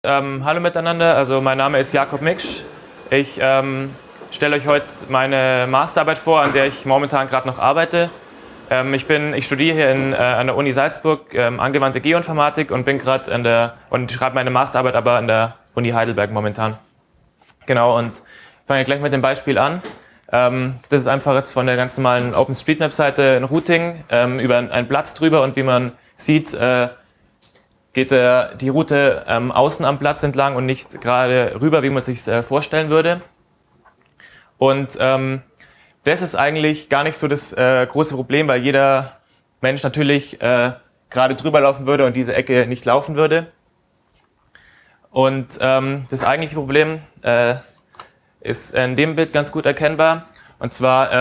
Hallo miteinander, also mein Name ist Jakob Miksch. Ich stelle euch heute meine Masterarbeit vor, an der ich momentan gerade noch arbeite. Ich studiere hier an der Uni Salzburg angewandte Geoinformatik und bin gerade und schreibe meine Masterarbeit aber an der Uni Heidelberg momentan. Genau, und fange gleich mit dem Beispiel an. Das ist einfach jetzt von der ganz normalen OpenStreetMap-Seite ein Routing über einen Platz drüber, und wie man sieht, geht die Route außen am Platz entlang und nicht gerade rüber, wie man sich vorstellen würde. Und das ist eigentlich gar nicht so das große Problem, weil jeder Mensch natürlich gerade drüber laufen würde und diese Ecke nicht laufen würde. Und das eigentliche Problem ist in dem Bild ganz gut erkennbar. Und zwar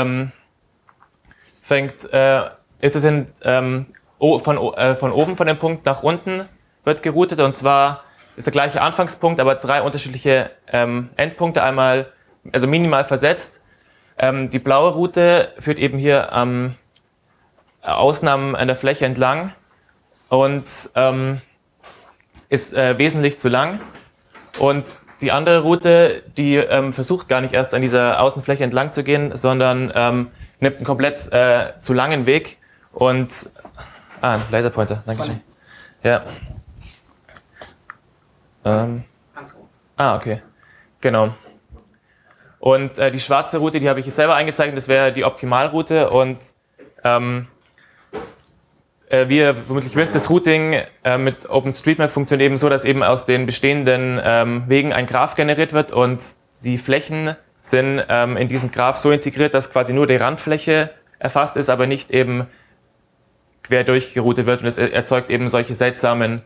ist es von oben von dem Punkt nach unten wird geroutet, und zwar ist der gleiche Anfangspunkt, aber 3 unterschiedliche Endpunkte, also minimal versetzt. Die blaue Route führt eben hier außen an der Fläche entlang und ist wesentlich zu lang. Und die andere Route, die versucht gar nicht erst an dieser Außenfläche entlang zu gehen, sondern nimmt einen komplett zu langen Weg. Und ein Laserpointer, danke schön. Ja. Okay. Genau. Und die schwarze Route, die habe ich hier selber eingezeichnet, das wäre die Optimalroute. Und wie ihr vermutlich wisst, das Routing mit OpenStreetMap funktioniert eben so, dass eben aus den bestehenden Wegen ein Graph generiert wird, und die Flächen sind in diesen Graph so integriert, dass quasi nur die Randfläche erfasst ist, aber nicht eben quer durchgeroutet wird, und es erzeugt eben solche seltsamen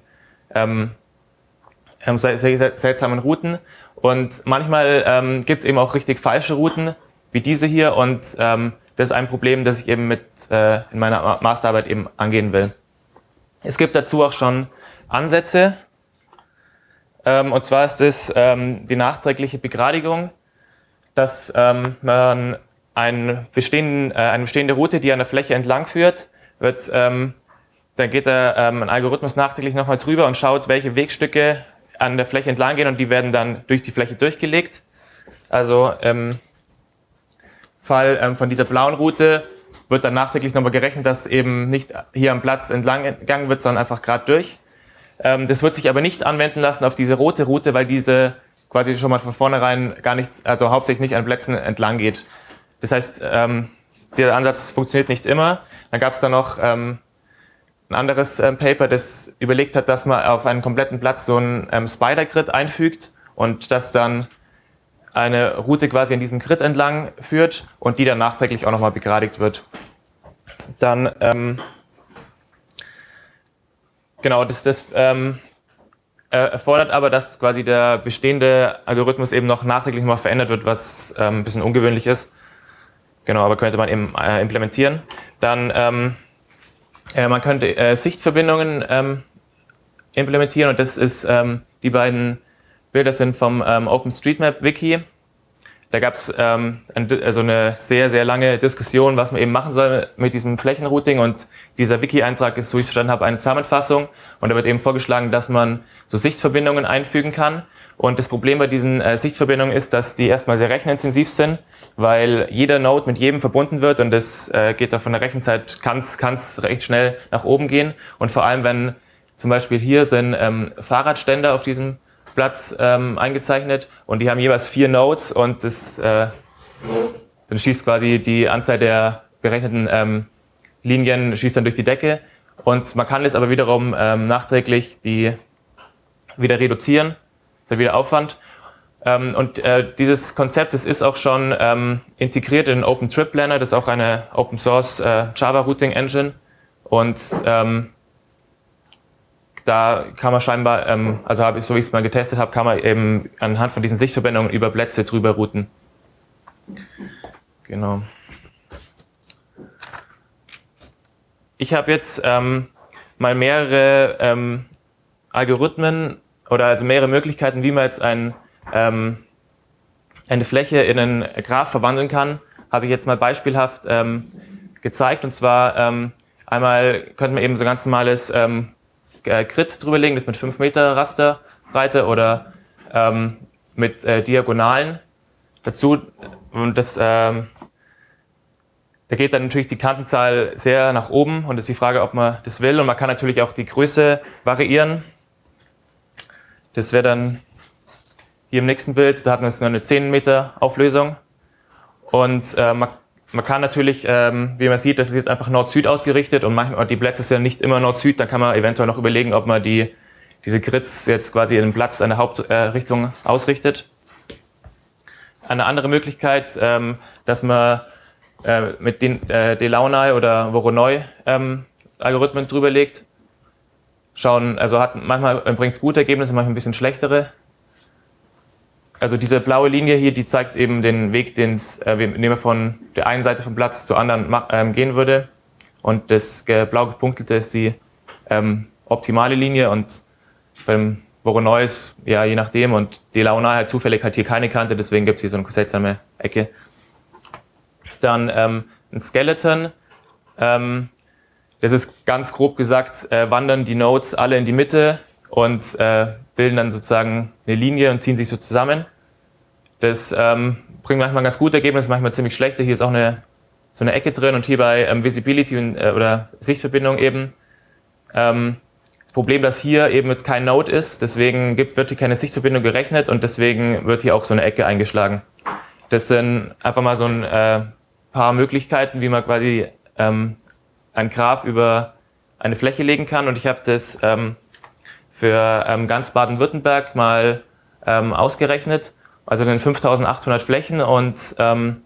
Routen. Und manchmal gibt es eben auch richtig falsche Routen, wie diese hier, und das ist ein Problem, das ich eben in meiner Masterarbeit eben angehen will. Es gibt dazu auch schon Ansätze, und zwar ist das die nachträgliche Begradigung, dass man eine bestehende Route, die an der Fläche entlang führt, dann geht ein Algorithmus nachträglich nochmal drüber und schaut, welche Wegstücke an der Fläche entlang gehen, und die werden dann durch die Fläche durchgelegt. Also im Fall von dieser blauen Route wird dann nachträglich nochmal gerechnet, dass eben nicht hier am Platz entlang gegangen wird, sondern einfach gerade durch. Das wird sich aber nicht anwenden lassen auf diese rote Route, weil diese quasi schon mal von vornherein also hauptsächlich nicht an Plätzen entlang geht. Das heißt, der Ansatz funktioniert nicht immer. Dann gab es da noch ein anderes Paper, das überlegt hat, dass man auf einen kompletten Platz so einen Spider-Grid einfügt und dass dann eine Route quasi an diesem Grid entlang führt und die dann nachträglich auch nochmal begradigt wird. Dann, genau, das erfordert aber, dass quasi der bestehende Algorithmus eben noch nachträglich mal verändert wird, was ein bisschen ungewöhnlich ist. Genau, aber könnte man eben implementieren. Dann man könnte Sichtverbindungen implementieren, und das ist, die beiden Bilder sind vom OpenStreetMap-Wiki. Da gab es also eine sehr, sehr lange Diskussion, was man eben machen soll mit diesem Flächenrouting, und dieser Wiki-Eintrag ist, so ich es verstanden habe, eine Zusammenfassung, und da wird eben vorgeschlagen, dass man so Sichtverbindungen einfügen kann. Und das Problem bei diesen Sichtverbindungen ist, dass die erstmal sehr rechenintensiv sind, weil jeder Node mit jedem verbunden wird, und das geht da von der Rechenzeit, kann's recht schnell nach oben gehen. Und vor allem, wenn zum Beispiel hier sind Fahrradständer auf diesem Platz eingezeichnet, und die haben jeweils 4 Nodes, und dann schießt quasi die Anzahl der berechneten Linien schießt dann durch die Decke, und man kann das aber wiederum nachträglich wieder reduzieren, das ist wieder Aufwand. Und dieses Konzept, das ist auch schon integriert in OpenTripPlanner, das ist auch eine Open Source Java Routing Engine, und da kann man scheinbar, so wie ich es mal getestet habe, kann man eben anhand von diesen Sichtverbindungen über Plätze drüber routen. Genau. Ich habe jetzt mal mehrere Algorithmen oder also mehrere Möglichkeiten, wie man jetzt eine Fläche in einen Graph verwandeln kann, habe ich jetzt mal beispielhaft gezeigt. Und zwar einmal könnte man eben so ein ganz normales Grid drüberlegen, das mit 5 Meter Raster Breite oder mit Diagonalen dazu. Und da geht dann natürlich die Kantenzahl sehr nach oben und es ist die Frage, ob man das will. Und man kann natürlich auch die Größe variieren. Das wäre dann hier im nächsten Bild, da hat man jetzt nur eine 10 Meter Auflösung. Und man kann natürlich, wie man sieht, das ist jetzt einfach Nord-Süd ausgerichtet und manchmal die Plätze sind ja nicht immer Nord-Süd. Dann kann man eventuell noch überlegen, ob man diese Grids jetzt quasi in den Platz an der Hauptrichtung ausrichtet. Eine andere Möglichkeit, dass man mit den Delaunay oder Voronoi Algorithmen drüber legt. Schauen, also manchmal bringt es gute Ergebnisse, manchmal ein bisschen schlechtere. Also diese blaue Linie hier, die zeigt eben den Weg, den wir von der einen Seite vom Platz zur anderen gehen würde. Und das blau gepunktete ist die optimale Linie und beim Voronoi ist ja je nachdem und Delaunay hat zufällig halt hier keine Kante, deswegen gibt es hier so eine seltsame Ecke. Dann ein Skeleton. Das ist ganz grob gesagt, wandern die Nodes alle in die Mitte und bilden dann sozusagen eine Linie und ziehen sich so zusammen. Das bringt manchmal ganz gute Ergebnisse, manchmal ziemlich schlechte. Hier ist auch so eine Ecke drin und hier bei Visibility oder Sichtverbindung eben. Das Problem, dass hier eben jetzt kein Node ist, deswegen wird hier keine Sichtverbindung gerechnet und deswegen wird hier auch so eine Ecke eingeschlagen. Das sind einfach mal so ein paar Möglichkeiten, wie man quasi einen Graph über eine Fläche legen kann und ich habe das für ganz Baden-Württemberg mal ausgerechnet, also in 5800 Flächen und ich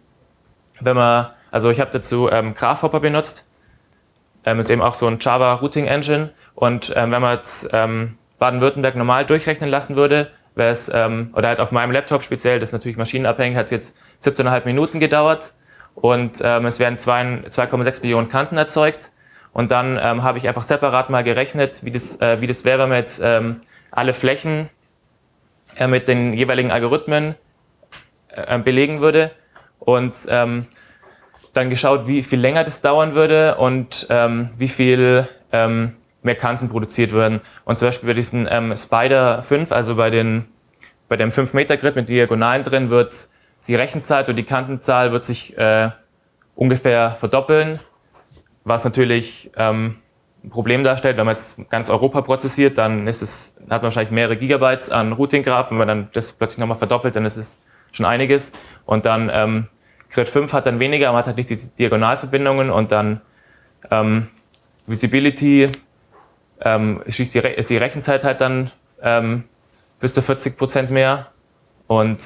habe dazu Graphhopper benutzt, mit eben auch so ein Java Routing Engine und wenn man jetzt Baden-Württemberg normal durchrechnen lassen würde, wäre es, oder halt auf meinem Laptop speziell, das ist natürlich maschinenabhängig, hat es jetzt 17,5 Minuten gedauert und es werden 2,6 Millionen Kanten erzeugt. Und dann habe ich einfach separat mal gerechnet, wie das wäre, wenn man jetzt alle Flächen mit den jeweiligen Algorithmen belegen würde und dann geschaut, wie viel länger das dauern würde und wie viel mehr Kanten produziert würden. Und zum Beispiel bei diesen Spider 5, also bei dem 5-Meter-Grid mit Diagonalen drin, wird die Rechenzeit und die Kantenzahl wird sich ungefähr verdoppeln. Was natürlich ein Problem darstellt, wenn man jetzt ganz Europa prozessiert, dann hat man wahrscheinlich mehrere Gigabytes an Routing-Graph. Wenn man dann das plötzlich nochmal verdoppelt, dann ist es schon einiges. Und dann Grid 5 hat dann weniger, man hat halt nicht die Diagonalverbindungen und dann Visibility ist die Rechenzeit halt dann bis zu 40% mehr. Und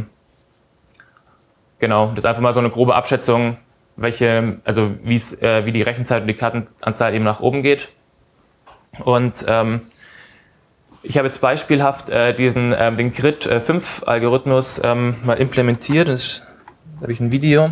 genau, das ist einfach mal so eine grobe Abschätzung, wie die Rechenzeit und die Kartenanzahl eben nach oben geht. Und ich habe jetzt beispielhaft den Grid 5 Algorithmus mal implementiert. Da habe ich ein Video.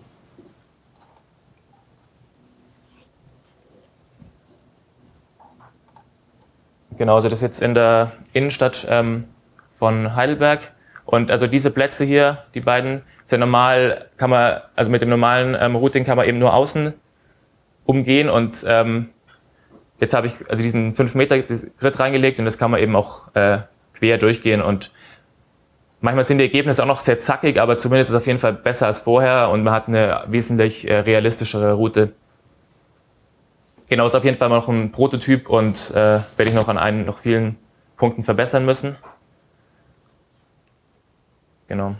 Genau, also das ist jetzt in der Innenstadt von Heidelberg. Und also diese Plätze hier, die beiden, sehr normal, mit dem normalen Routing kann man eben nur außen umgehen und jetzt habe ich also diesen 5-Meter-Grid reingelegt und das kann man eben auch quer durchgehen und manchmal sind die Ergebnisse auch noch sehr zackig, aber zumindest ist es auf jeden Fall besser als vorher und man hat eine wesentlich realistischere Route. Genau, ist auf jeden Fall noch ein Prototyp und werde ich noch an noch vielen Punkten verbessern müssen. Genau.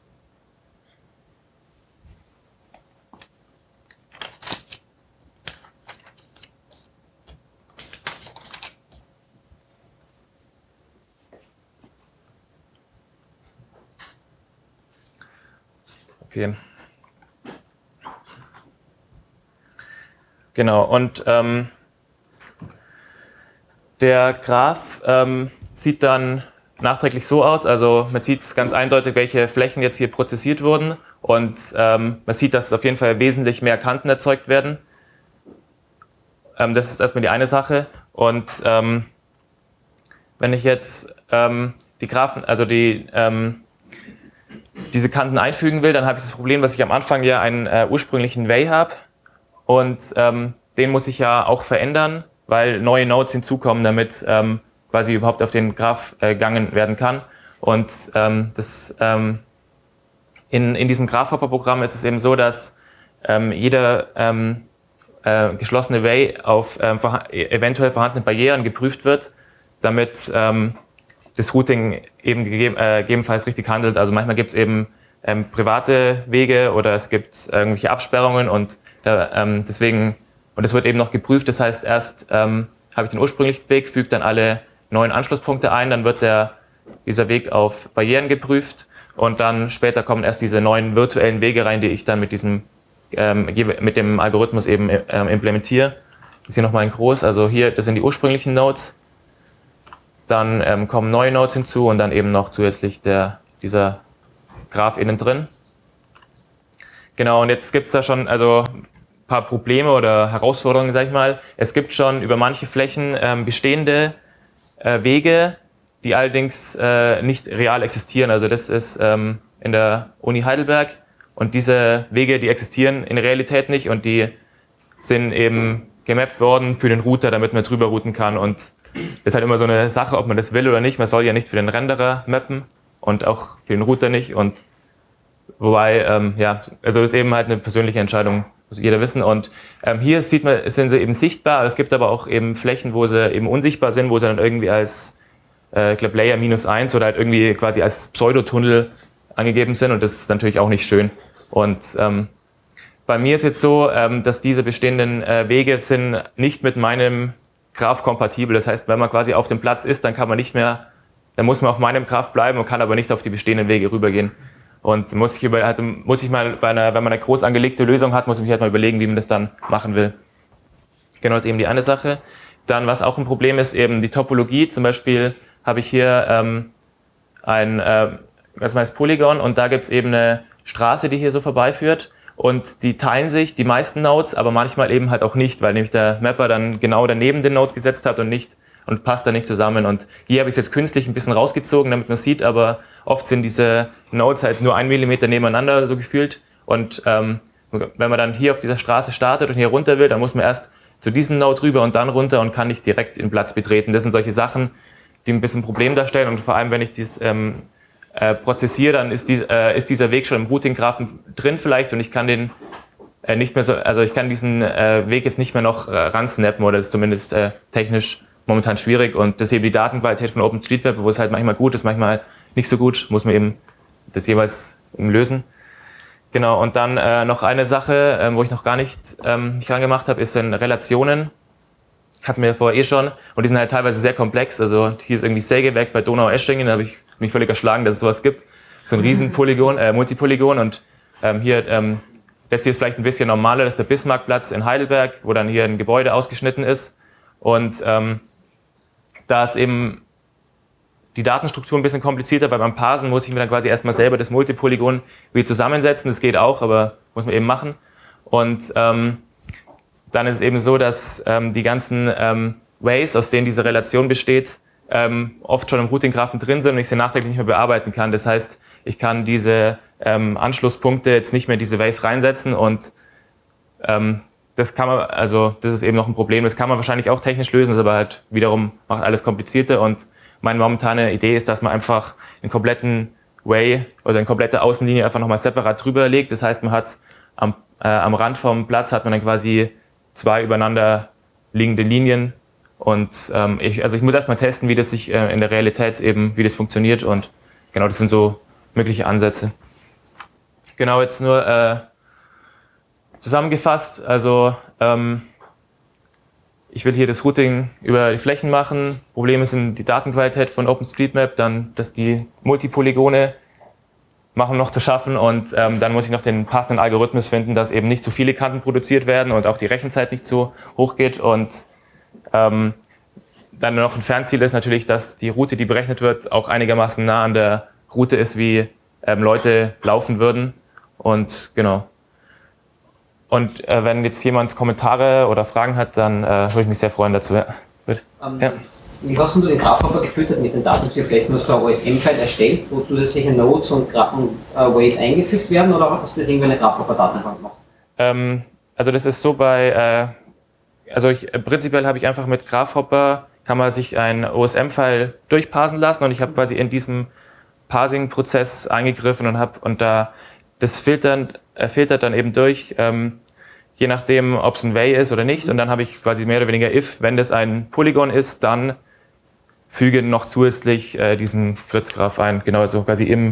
Okay. Genau, und der Graph sieht dann nachträglich so aus, also man sieht ganz eindeutig, welche Flächen jetzt hier prozessiert wurden und man sieht, dass auf jeden Fall wesentlich mehr Kanten erzeugt werden. Das ist erstmal die eine Sache und wenn ich jetzt die Graphen, also diese Kanten einfügen will, dann habe ich das Problem, dass ich am Anfang ja einen ursprünglichen Way habe und den muss ich ja auch verändern, weil neue Nodes hinzukommen, damit quasi überhaupt auf den Graph gegangen werden kann. Und in diesem Graphhopper-Programm ist es eben so, dass jeder geschlossene Way auf eventuell vorhandene Barrieren geprüft wird, damit das Routing eben gegebenenfalls richtig handelt. Also manchmal gibt es eben private Wege oder es gibt irgendwelche Absperrungen und deswegen, und es wird eben noch geprüft. Das heißt, erst habe ich den ursprünglichen Weg, füge dann alle neuen Anschlusspunkte ein, dann wird dieser Weg auf Barrieren geprüft und dann später kommen erst diese neuen virtuellen Wege rein, die ich dann mit dem Algorithmus eben implementiere. Das ist hier nochmal in groß, also hier, das sind die ursprünglichen Nodes. Dann kommen neue Nodes hinzu und dann eben noch zusätzlich dieser Graph innen drin. Genau, und jetzt gibt es da schon ein paar Probleme oder Herausforderungen, sag ich mal. Es gibt schon über manche Flächen bestehende Wege, die allerdings nicht real existieren. Also das ist in der Uni Heidelberg und diese Wege, die existieren in Realität nicht und die sind eben gemappt worden für den Router, damit man drüber routen kann. Und das ist halt immer so eine Sache, ob man das will oder nicht. Man soll ja nicht für den Renderer mappen und auch für den Router nicht. Und wobei, also das ist eben halt eine persönliche Entscheidung, muss jeder wissen. Und hier sind sie eben sichtbar. Es gibt aber auch eben Flächen, wo sie eben unsichtbar sind, wo sie dann irgendwie als, ich glaube, Layer -1 oder halt irgendwie quasi als Pseudotunnel angegeben sind. Und das ist natürlich auch nicht schön. Und bei mir ist jetzt so, dass diese bestehenden Wege sind nicht mit meinem Graph kompatibel. Das heißt, wenn man quasi auf dem Platz ist, dann muss man auf meinem Graph bleiben und kann aber nicht auf die bestehenden Wege rübergehen. Und wenn man eine groß angelegte Lösung hat, muss ich mich halt mal überlegen, wie man das dann machen will. Genau, das ist eben die eine Sache. Dann, was auch ein Problem ist, eben die Topologie. Zum Beispiel habe ich hier ein ganz normales Polygon und da gibt es eben eine Straße, die hier so vorbeiführt. Und die teilen sich, die meisten Nodes, aber manchmal eben halt auch nicht, weil nämlich der Mapper dann genau daneben den Node gesetzt hat und passt da nicht zusammen. Und hier habe ich es jetzt künstlich ein bisschen rausgezogen, damit man es sieht, aber oft sind diese Nodes halt nur 1 Millimeter nebeneinander so gefühlt. Und wenn man dann hier auf dieser Straße startet und hier runter will, dann muss man erst zu diesem Node rüber und dann runter und kann nicht direkt den Platz betreten. Das sind solche Sachen, die ein bisschen ein Problem darstellen. Und vor allem, wenn ich dies prozessiere, dann ist dieser Weg schon im Routing-Graphen drin vielleicht und ich kann den nicht mehr so, also ich kann diesen Weg jetzt nicht mehr noch ransnappen oder das ist zumindest technisch momentan schwierig und das ist eben die Datenqualität von OpenStreetMap, wo es halt manchmal gut ist, manchmal nicht so gut, muss man eben das jeweils lösen. Genau, und dann noch eine Sache, wo ich noch gar nicht mich rangemacht habe, ist in Relationen. Hatten wir vorher schon und die sind halt teilweise sehr komplex, also hier ist irgendwie Sägewerk bei Donaueschingen, da habe ich mich völlig erschlagen, dass es sowas gibt. So ein riesen Multipolygon und das hier ist vielleicht ein bisschen normaler, das ist der Bismarckplatz in Heidelberg, wo dann hier ein Gebäude ausgeschnitten ist und da ist eben die Datenstruktur ein bisschen komplizierter, weil beim Parsen muss ich mir dann quasi erstmal selber das Multipolygon wieder zusammensetzen, das geht auch, aber muss man eben machen und dann ist es eben so, dass die ganzen Ways, aus denen diese Relation besteht, oft schon im Routing-Graphen drin sind und ich sie nachträglich nicht mehr bearbeiten kann. Das heißt, ich kann diese Anschlusspunkte jetzt nicht mehr in diese Ways reinsetzen und das ist eben noch ein Problem. Das kann man wahrscheinlich auch technisch lösen, das aber halt wiederum macht alles komplizierter und meine momentane Idee ist, dass man einfach einen kompletten Way oder eine komplette Außenlinie einfach nochmal separat drüber legt. Das heißt, man hat am Rand vom Platz hat man dann quasi 2 übereinander liegende Linien und ich muss erstmal testen, wie das sich in der Realität eben, wie das funktioniert und genau, das sind so mögliche Ansätze. Genau, jetzt nur zusammengefasst, also ich will hier das Routing über die Flächen machen. Probleme sind die Datenqualität von OpenStreetMap, dann, dass die Multipolygone machen noch zu schaffen und dann muss ich noch den passenden Algorithmus finden, dass eben nicht zu viele Kanten produziert werden und auch die Rechenzeit nicht so hoch geht und dann noch ein Fernziel ist natürlich, dass die Route, die berechnet wird, auch einigermaßen nah an der Route ist, wie Leute laufen würden und genau. Und wenn jetzt jemand Kommentare oder Fragen hat, dann würde ich mich sehr freuen dazu. Ja. Ja. Wie hast du den Graphhopper gefüttert mit den Daten, die vielleicht hast du ein OSM-File erstellt, wo zusätzliche Nodes und Ways eingefügt werden oder hast du das irgendwie in eine Graphhopper-Datenbank gemacht? Also das ist so prinzipiell habe ich einfach mit Graphhopper kann man sich ein OSM-File durchparsen lassen und ich habe quasi in diesem Parsing-Prozess eingegriffen und da das filtert dann eben durch, je nachdem, ob es ein Way ist oder nicht. Und dann habe ich quasi mehr oder weniger if, wenn das ein Polygon ist, dann füge noch zusätzlich diesen Grid-Graph ein, genau, also quasi im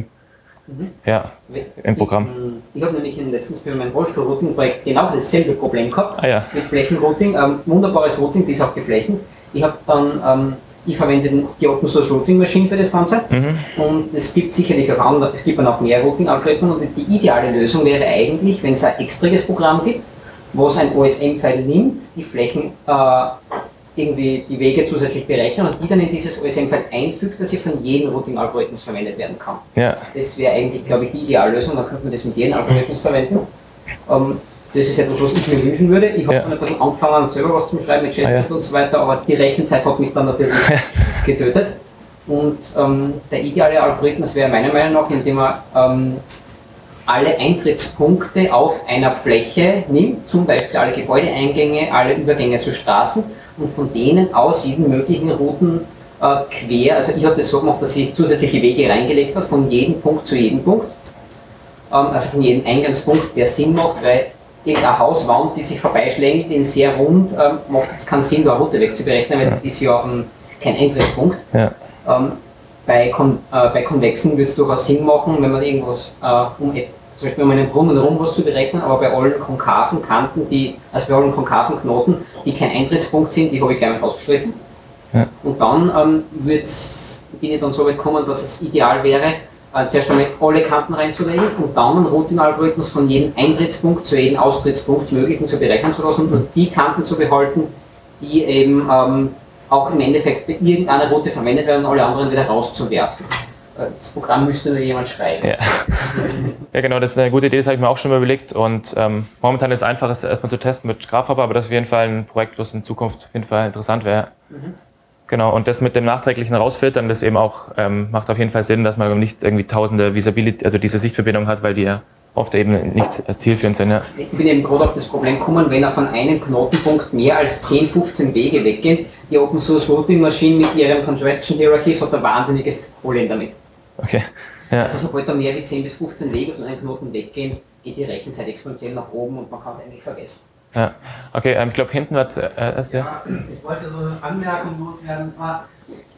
Programm. Ich habe nämlich letztens für mein Rollstuhl-Routing-Projekt genau dasselbe Problem gehabt, mit Flächenrouting, wunderbares Routing bis auf die Flächen. Ich habe dann, ich verwende die Open Source Routing Machine für das Ganze und es gibt sicherlich auch andere, es gibt dann auch mehr Routing-Algorithmen und die ideale Lösung wäre eigentlich, wenn es ein extriges Programm gibt, wo es ein OSM-File nimmt, die Flächen irgendwie die Wege zusätzlich berechnen und die dann in dieses OSM-File einfügt, dass sie von jedem Routing-Algorithmus verwendet werden kann. Ja. Das wäre eigentlich, glaube ich, die Ideallösung, dann könnte man das mit jedem Algorithmus verwenden. Das ist etwas, was ich mir wünschen würde. Ich habe dann ein bisschen angefangen, selber was zu schreiben mit JavaScript und so weiter, aber die Rechenzeit hat mich dann natürlich getötet. Und der ideale Algorithmus wäre meiner Meinung nach, indem man alle Eintrittspunkte auf einer Fläche nimmt, zum Beispiel alle Gebäudeeingänge, alle Übergänge zu Straßen und von denen aus jeden möglichen Routen quer, also ich habe das so gemacht, dass ich zusätzliche Wege reingelegt habe, von jedem Punkt zu jedem Punkt, also von jedem Eingangspunkt, der Sinn macht, weil irgendeine Hauswand, die sich vorbeischlägt, in sehr rund, macht es keinen Sinn, da eine Route wegzuberechnen, weil das ist ja kein Eintrittspunkt. Ja. Bei Konvexen würde es durchaus Sinn machen, wenn man irgendwas, zum Beispiel um einen Brunnen herum was zu berechnen, aber bei allen konkaven Kanten, also bei allen konkaven Knoten, die kein Eintrittspunkt sind, die habe ich gleich mal ausgestrichen. Ja. Und dann bin ich dann so weit gekommen, dass es ideal wäre, zuerst einmal alle Kanten reinzulegen und dann einen Routing-Algorithmus von jedem Eintrittspunkt zu jedem Austrittspunkt möglichen zu berechnen zu lassen und die Kanten zu behalten, die eben auch im Endeffekt bei irgendeiner Route verwendet werden und alle anderen wieder rauszuwerfen. Das Programm müsste nur jemand schreiben. Ja. Ja, genau, das ist eine gute Idee, das habe ich mir auch schon mal überlegt und momentan ist es einfach, es erstmal zu testen mit Graphhopper, aber das ist auf jeden Fall ein Projekt, was in Zukunft auf jeden Fall interessant wäre. Genau, und das mit dem nachträglichen Rausfiltern, das eben auch macht auf jeden Fall Sinn, dass man nicht irgendwie tausende Visibility, also diese Sichtverbindung hat, weil die ja oft eben nicht zielführend sind. Ja. Ich bin eben gerade auf das Problem gekommen, wenn er von einem Knotenpunkt mehr als 10, 15 Wege weggehen, die Open Source Routing Machine mit ihren Contraction Hierarchies hat ein wahnsinniges Problem damit. Okay. Ja. Also sobald da mehr wie 10 bis 15 Wege von einem Knoten weggehen, geht die Rechenzeit exponentiell nach oben und man kann es eigentlich vergessen. Ja, okay, ich glaube hinten wird erst ja. Ich wollte so eine Anmerkung loswerden, und zwar,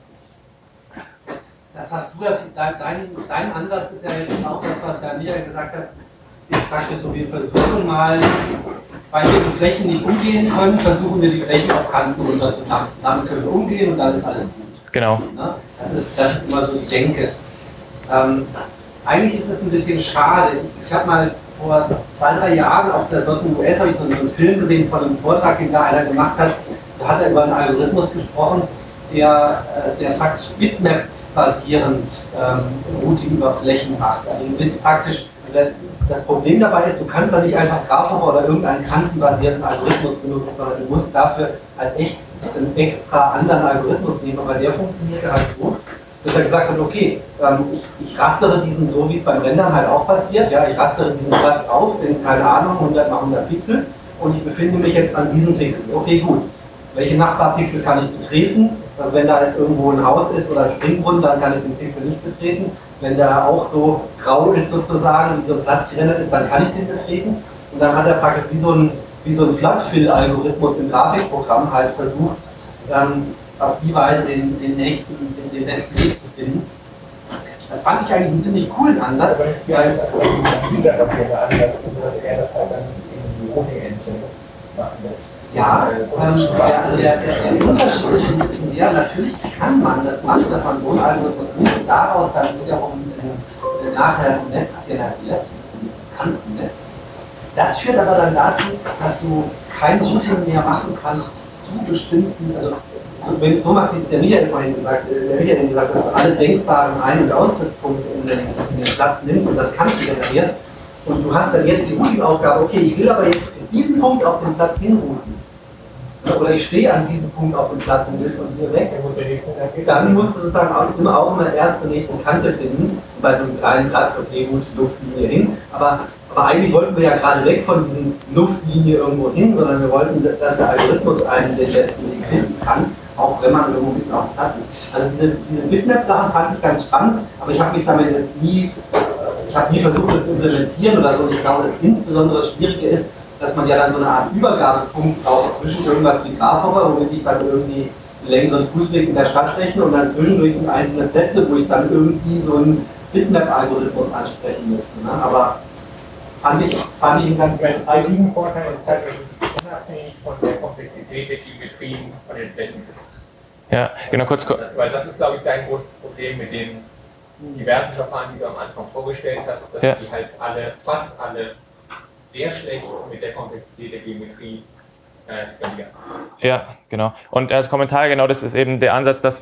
das hast du, dein Ansatz ist ja jetzt auch das, was der Michael gesagt hat, ist praktisch so, wir versuchen mal, weil wir die Flächen nicht umgehen können, versuchen wir die Flächen auf Kanten runterzumachen. Damit können wir umgehen und dann ist alles gut. Genau. Das ist immer so die Denke. Eigentlich ist es ein bisschen schade. Ich habe mal vor 2, 3 Jahren auf der Sotten US habe ich so einen Film gesehen von einem Vortrag, den da einer gemacht hat. Da hat er über einen Algorithmus gesprochen, der praktisch Bitmap-basierend Routing über Flächen macht. Also du bist praktisch, das Problem dabei ist, du kannst da nicht einfach Graphhopper oder irgendeinen kantenbasierten Algorithmus benutzen, sondern du musst dafür halt echt einen extra anderen Algorithmus nehmen, aber der funktioniert halt so, dass er gesagt hat, okay, ich rastere diesen, so wie es beim Rendern halt auch passiert, ja, ich rastere diesen Platz auf in, keine Ahnung, 100 mal 100 Pixel und ich befinde mich jetzt an diesem Pixel. Okay, gut. Welche Nachbarpixel kann ich betreten? Also wenn da jetzt irgendwo ein Haus ist oder ein Springbrunnen, dann kann ich den Pixel nicht betreten. Wenn der auch so grau ist sozusagen, wie so ein Platzrenner ist, dann kann ich den betreten. Und dann hat er praktisch wie so ein Flat-Fill-Algorithmus im Grafikprogramm halt versucht, auf die Weise den nächsten Weg zu finden. Das fand ich eigentlich einen ziemlich coolen Ansatz. Weil ja, also der Unterschied ist ein bisschen der, natürlich kann man das machen, dass man so einen Algorithmus nimmt und daraus dann wiederum nachher ein Netz generiert, ein Kantennetz. Das führt aber dann dazu, dass du kein Routing mehr machen kannst zu bestimmten, also wenn du so machst, wie es der Michael vorhin gesagt hat, dass du alle denkbaren Ein- und Austrittspunkte in den Platz nimmst und das Kanten generierst und du hast dann jetzt die Routing-Aufgabe, okay, ich will aber jetzt diesen Punkt auf den Platz hinrouten. Oder ich stehe an diesem Punkt auf dem Platz und will von hier weg. Dann musst du sozusagen auch immer erst zur nächsten Kante finden, bei so einem kleinen Platz, okay, gut, Luftlinie hin. Aber eigentlich wollten wir ja gerade weg von diesen Luftlinie irgendwo hin, sondern wir wollten, dass der Algorithmus einen den letzten Weg finden kann. auch wenn man irgendwo mitten auf dem Platz ist. Also diese Bitmap-Sachen fand ich ganz spannend, aber ich habe mich damit jetzt nie versucht, das zu implementieren oder so. Und ich glaube, das insbesondere Schwierige ist, dass man ja dann so eine Art Übergabepunkt braucht zwischen irgendwas wie Grasshopper, womit ich dann irgendwie einen längeren Fußweg in der Stadt rechne und dann zwischendurch sind einzelne Plätze, wo ich dann irgendwie so einen Bitmap-Algorithmus ansprechen müsste. Ne? Aber fand ich einen ganz ein Riesenvorteil ist halt, dass es unabhängig von der Komplexität der Geometrien von den Flächen ist. Ja, genau, kurz. Weil das ist, glaube ich, dein großes Problem mit den diversen Verfahren, die du am Anfang vorgestellt hast, dass die halt fast alle sehr schlecht mit der Komplexität der Geometrie skalieren. Ja, genau. Und als Kommentar, genau, das ist eben der Ansatz, dass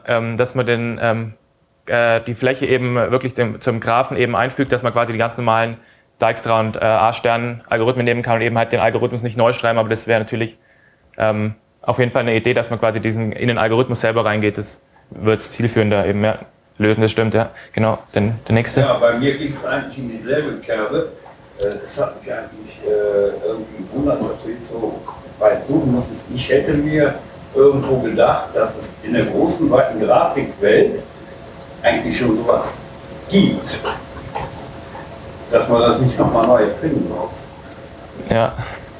man die Fläche eben wirklich zum Graphen eben einfügt, dass man quasi die ganz normalen Dijkstra und A-Stern-Algorithmen nehmen kann und eben halt den Algorithmus nicht neu schreiben, aber das wäre natürlich auf jeden Fall eine Idee, dass man quasi in den Algorithmus selber reingeht. Das wird zielführender eben lösen, das stimmt, ja. Genau, der nächste. Ja, bei mir ging es eigentlich in dieselbe Kerbe. Das hat mich eigentlich irgendwie gewundert, dass du jetzt so weit suchen musstest. Ich hätte mir irgendwo gedacht, dass es in der großen, weiten Grafikwelt eigentlich schon sowas gibt. Dass man das nicht nochmal neu erfinden muss. Ja.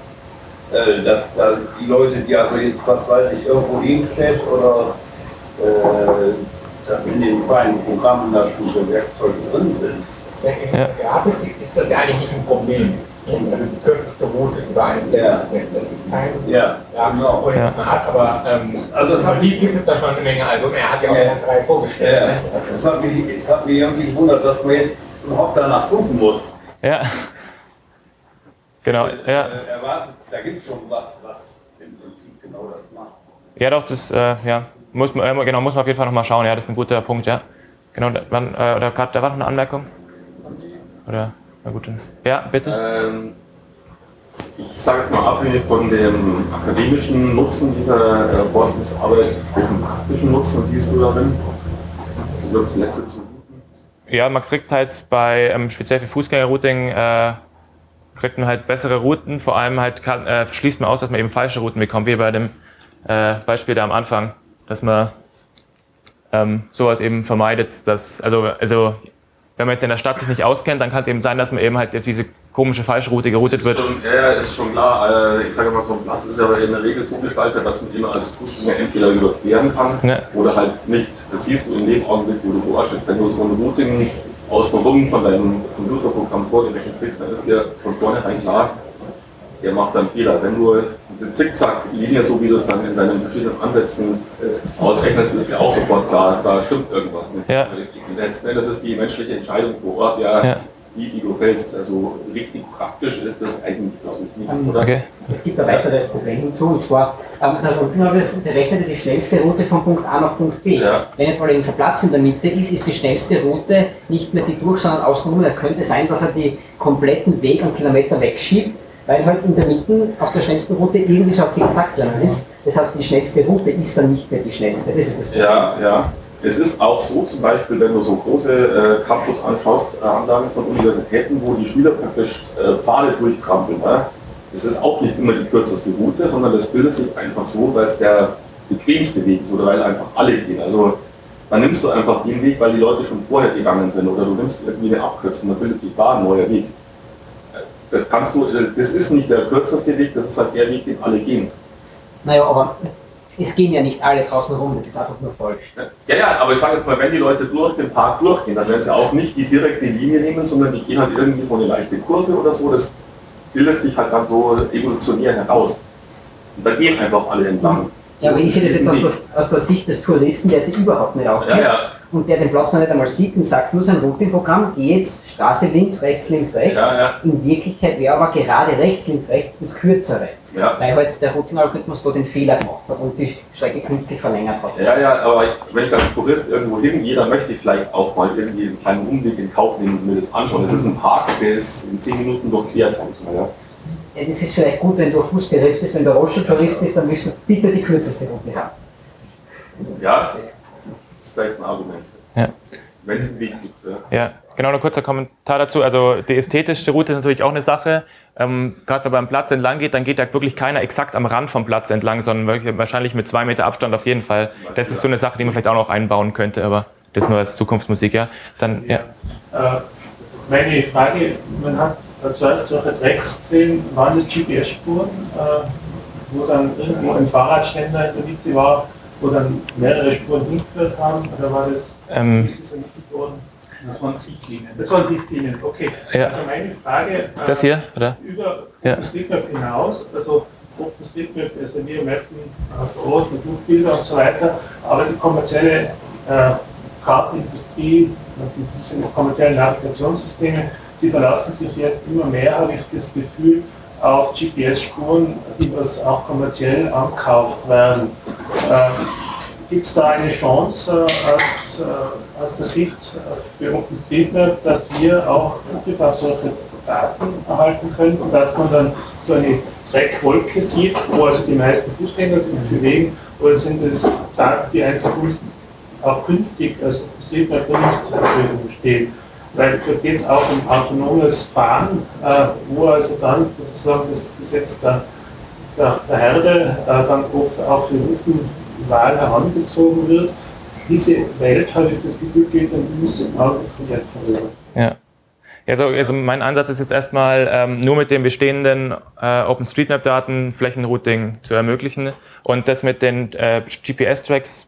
Dass da die Leute, die also jetzt, was weiß ich, irgendwo hinstellt oder dass in den feinen Programmen da schon so Werkzeuge drin sind. In der Grafik ist das ja eigentlich nicht ein Problem. Also die kürzeste Route über eine Fläche. Ja, genau. Man hat aber, also das gibt es da schon eine Menge Algorithmen. Er hat ja auch eine ganze Reihe vorgestellt. Ja. Das hat mich irgendwie gewundert, dass man jetzt überhaupt danach suchen muss. Ja. Genau, ja. Erwartet, da gibt es schon was im Prinzip genau das macht. Ja, doch, das muss man auf jeden Fall nochmal schauen. Ja, das ist ein guter Punkt, ja. Genau, da war noch eine Anmerkung. Oder, na gut. Ja, bitte. Ich sage jetzt mal, abhängig von dem akademischen Nutzen dieser Forschungsarbeit, welchen praktischen Nutzen siehst du darin? Das ist letzte zu Routen. Ja, man kriegt halt speziell für Fußgängerrouting, kriegt man halt bessere Routen, vor allem halt schließt man aus, dass man eben falsche Routen bekommt, wie bei dem Beispiel da am Anfang, dass man sowas eben vermeidet, also wenn man jetzt in der Stadt sich nicht auskennt, dann kann es eben sein, dass man eben halt diese komische falsche Route geroutet wird. Ist schon klar. Ich sage mal, so ein Platz ist ja in der Regel so gestaltet, dass man ihn als Fußgänger entweder überqueren kann oder halt nicht. Das siehst du in dem Augenblick, wo du forschst. Wenn du so ein Routing außenrum von deinem Computerprogramm vorgerechnet kriegst, dann ist dir von vornherein klar, der macht dann Fehler. Wenn du diese Zickzack-Linie, so wie du es dann in deinen verschiedenen Ansätzen ausrechnest, ist dir auch sofort klar, da stimmt irgendwas nicht. Ja. Letzten Endes ist die menschliche Entscheidung vor Ort die du fällst. Also richtig praktisch ist das eigentlich, glaube ich, nicht. Oder? Okay. Es gibt ein weiteres Problem hinzu, und zwar, der Routenauge berechnet die schnellste Route von Punkt A nach Punkt B. Ja. Wenn jetzt allerdings ein Platz in der Mitte ist die schnellste Route nicht mehr die durch, sondern außenrum. Da könnte sein, dass er die kompletten Weg einen Kilometer wegschiebt, weil halt in der Mitte auf der schnellsten Route irgendwie so ein Zickzack drin ist. Das heißt, die schnellste Route ist dann nicht mehr die schnellste. Das ist das Problem. Ja. Es ist auch so, zum Beispiel, wenn du so große Campus anschaust, Anlagen von Universitäten, wo die Schüler praktisch Pfade durchkrampeln. Ne? Es ist auch nicht immer die kürzeste Route, sondern das bildet sich einfach so, weil es der bequemste Weg ist oder weil einfach alle gehen. Also dann nimmst du einfach den Weg, weil die Leute schon vorher gegangen sind, oder du nimmst irgendwie eine Abkürzung, dann bildet sich da ein neuer Weg. Das ist nicht der kürzeste Weg, das ist halt der Weg, den alle gehen. Naja, aber es gehen ja nicht alle draußen rum, das ist einfach nur falsch. Ja, aber ich sage jetzt mal, wenn die Leute durch den Park durchgehen, dann werden sie auch nicht die direkte Linie nehmen, sondern die gehen halt irgendwie so eine leichte Kurve oder so, das bildet sich halt dann so evolutionär heraus. Und da gehen einfach alle entlang. Ja, aber ich sehe das jetzt aus der Sicht des Touristen, der sich überhaupt nicht auskennt und der den Platz noch nicht einmal sieht und sagt nur sein Routingprogramm, geh jetzt Straße links, rechts. In Wirklichkeit wäre aber gerade rechts das Kürzere. Ja. Weil halt der Routing-Algorithmus da den Fehler gemacht hat und die Strecke künstlich verlängert hat. Ja, aber wenn ich als Tourist irgendwo hingehe, dann möchte ich vielleicht auch mal irgendwie einen kleinen Umweg in Kauf nehmen und mir das anschauen. Das ist ein Park, der ist in 10 Minuten durchquert, sag ich mal. Ja, das ist vielleicht gut, wenn du Fußtourist bist, wenn du Rollstuhltourist bist, dann willst du bitte die kürzeste Route haben. Ja, das ist vielleicht ein Argument. Ja. wenn es einen Weg gibt. Ja, genau, ein kurzer Kommentar dazu. Also die ästhetische Route ist natürlich auch eine Sache. Gerade wenn man am Platz entlang geht, dann geht da wirklich keiner exakt am Rand vom Platz entlang, sondern wirklich wahrscheinlich mit 2 Meter Abstand auf jeden Fall. Das ist so eine Sache, die man vielleicht auch noch einbauen könnte, aber das nur als Zukunftsmusik, ja. Dann, ja. Meine Frage, man hat zuerst solche Tracks gesehen, waren das GPS-Spuren, wo dann irgendwo ein Fahrradständer in der Mitte war, wo dann mehrere Spuren hingeführt haben, oder war das, ist das ermittelt worden? Das waren Sichtlinien. Das waren Sichtlinien, okay. Ja. Also meine Frage, Das hier, oder? über Ja. OpenStreetMap hinaus, also OpenStreetMap, also wir mappen vor Ort mit Luftbilder und so weiter, aber die kommerzielle Kartenindustrie, diese kommerziellen Navigationssysteme, die verlassen sich jetzt immer mehr, habe ich das Gefühl, auf GPS-Spuren, die was auch kommerziell ankauft werden. Gibt es da eine Chance aus der Sicht für OpenStreetMap, dass wir auch Zugriff auf solche Daten erhalten können und dass man dann so eine Trackwolke sieht, wo also die meisten Fußgänger sich bewegen, oder sind es Daten, die einfach auch künftig als OpenStreetMap nicht zur Verfügung stehen? Weil da geht es auch um autonomes Fahren, wo also dann sozusagen das Gesetz der Herde dann auch für Routenwahl herangezogen wird. Diese Welt, habe ich das Gefühl, geht dann ein bisschen auch komplett verloren. Ja. Also mein Ansatz ist jetzt erstmal nur mit den bestehenden OpenStreetMap-Daten Flächenrouting zu ermöglichen und das mit den GPS-Tracks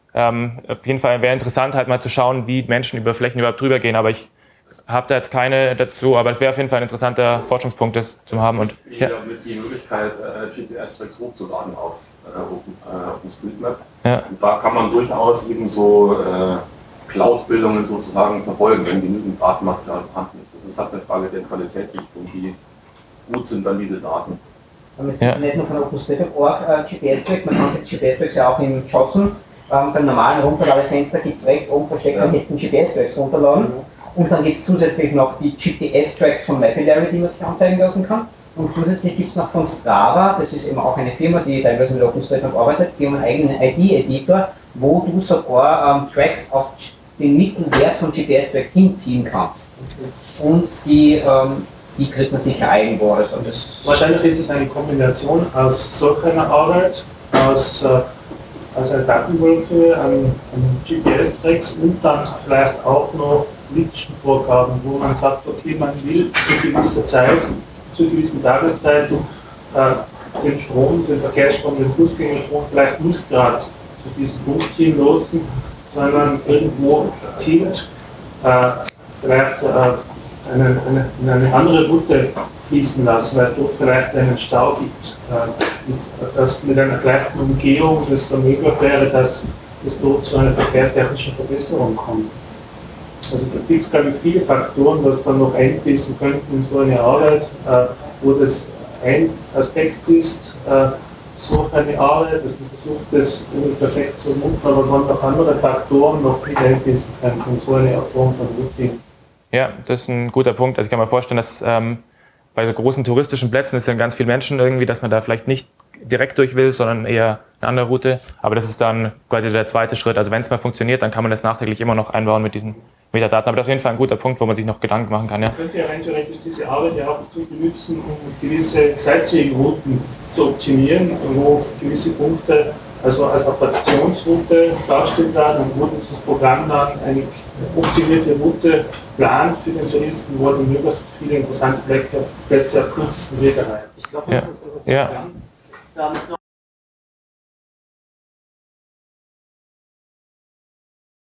auf jeden Fall wäre interessant, halt mal zu schauen, wie Menschen über Flächen überhaupt drüber gehen, aber ich habe da jetzt keine dazu, aber es wäre auf jeden Fall ein interessanter Forschungspunkt, das zu haben. Und ja. Mit die Möglichkeit, GPS-Tracks hochzuladen auf OpenStreetMap. Ja. Und da kann man durchaus eben so Cloud-Bildungen sozusagen verfolgen, wenn genügend Datenmaterial vorhanden ist. Das ist halt eine Frage der Qualitätssicherung, wie gut sind dann diese Daten. Aber es gibt nicht nur von OpenStreetMap GPS-Tracks, man kann sich GPS-Tracks ja auch in JOSM, beim normalen Runterladefenster gibt es rechts oben versteckt, man hätte GPS-Tracks runterladen. Und dann gibt es zusätzlich noch die GPS-Tracks von Mapillary, die man sich anzeigen lassen kann. Und zusätzlich gibt es noch von Strava, das ist eben auch eine Firma, die teilweise mit OpenStreetMap arbeitet, die haben einen eigenen ID-Editor, wo du sogar Tracks auf den Mittelwert von GPS-Tracks hinziehen kannst. Und die kriegt man sicher irgendwo. Also das wahrscheinlich ist es eine Kombination aus solch einer Arbeit, aus einer Datenwolke, an GPS-Tracks und dann vielleicht auch noch politischen Vorgaben, wo man sagt, okay, man will zu gewisser Zeit, zu gewissen Tageszeiten den Strom, den Verkehrsstrom, den Fußgängerstrom vielleicht nicht gerade zu diesem Punkt hinlosen, sondern irgendwo gezielt vielleicht in eine andere Route fließen lassen, weil es dort vielleicht einen Stau gibt. Dass mit einer gleichen Umgehung das dann möglich wäre, dass es dort zu einer verkehrstechnischen Verbesserung kommt. Also da gibt es, glaube ich, viele Faktoren, was dann noch einfließen könnten in so eine Arbeit, wo das ein Aspekt ist, so eine Arbeit, dass man versucht, das perfekt zu machen, aber dann auch andere Faktoren noch mit einfließen könnten in so eine Form von Routing. Ja, das ist ein guter Punkt. Also ich kann mir vorstellen, dass bei so großen touristischen Plätzen ist ja ganz viele Menschen irgendwie, dass man da vielleicht nicht direkt durch will, sondern eher eine andere Route. Aber das ist dann quasi der zweite Schritt. Also wenn es mal funktioniert, dann kann man das nachträglich immer noch einbauen mit diesen Metadaten. Aber das ist auf jeden Fall ein guter Punkt, wo man sich noch Gedanken machen kann. Ja. Man könnte ja rein theoretisch diese Arbeit ja auch dazu benutzen, um gewisse Sightseeing-Routen zu optimieren, wo gewisse Punkte, also als Attraktionsroute dargestellt werden und wo dieses Programm dann eine optimierte Route plant für den Touristen, wo er dann möglichst viele interessante Plätze auf kürzesten Weg erreicht. Ich glaube, das ist ja.